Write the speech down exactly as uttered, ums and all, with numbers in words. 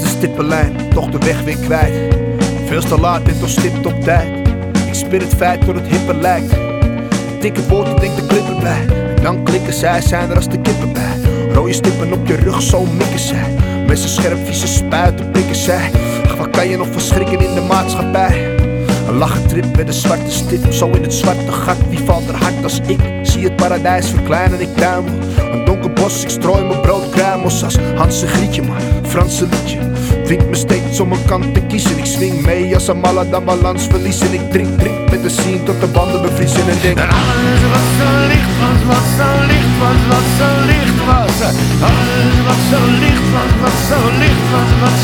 stippenlijn, toch de weg weer kwijt. Veel te laat en toch stipt op tijd. Ik spit het feit tot het hipper lijkt. Dikke woorden, denk de clip erbij. En dan klikken zij, zijn er als de kippen bij. Rode stippen op je rug, zo mikken zij. Mensen scherp, vieze spuiten, prikken zij. Ach, wat kan je nog verschrikken in de maatschappij? Een lachentrip met een zwarte stip, zo in het zwarte gat. Wie valt er hard als ik? Zie het paradijs verkleinen, ik tuimel. Een donker bos, ik strooi mijn broodkruimels. Als Hans en Grietje, maar Franse liedje dwingt me steeds om een kant te kiezen. Ik swing mee als een malle, dan balans verliezen. Ik drink, drink met de scene tot de banden bevriezen. En denk en alles wat zo licht was, wat zo licht was, wat zo licht was. Alles wat zo licht was, wat zo licht was, wat